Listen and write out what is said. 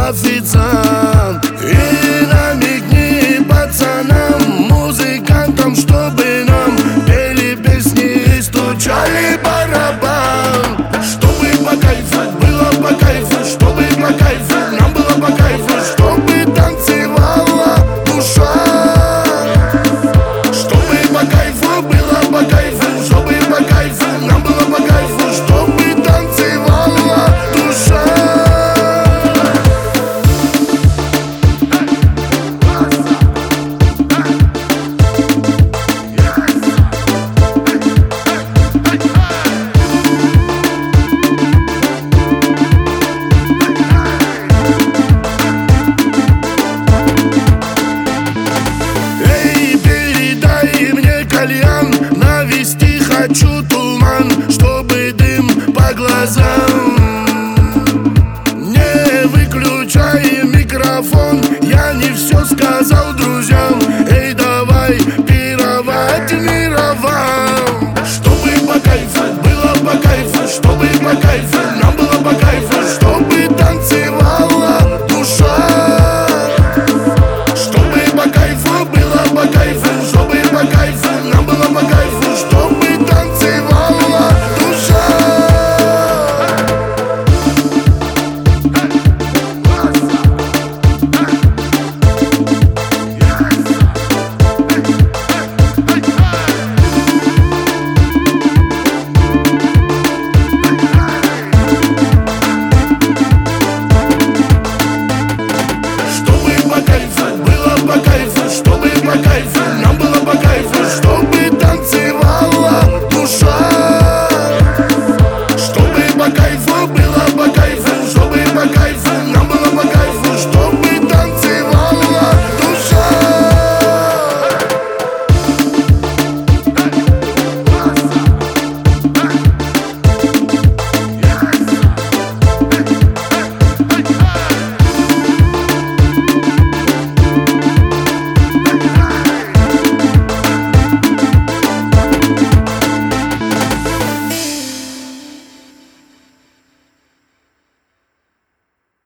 официант. И намекни пацанам, музыкантам, чтобы нам пели песни и стучали барабан. Чтобы по кайфу, было по кайфу, чтобы по кайфу, нам было по кайфу, чтобы танцевала душа. Чтобы по кайфу, было по кайфу, чтобы по кайфу, нам было по кайфу, чтобы танцевала душа. Кальян, навести хочу туман, чтобы дым по глазам. Не выключай микрофон, я не все сказал друзьям.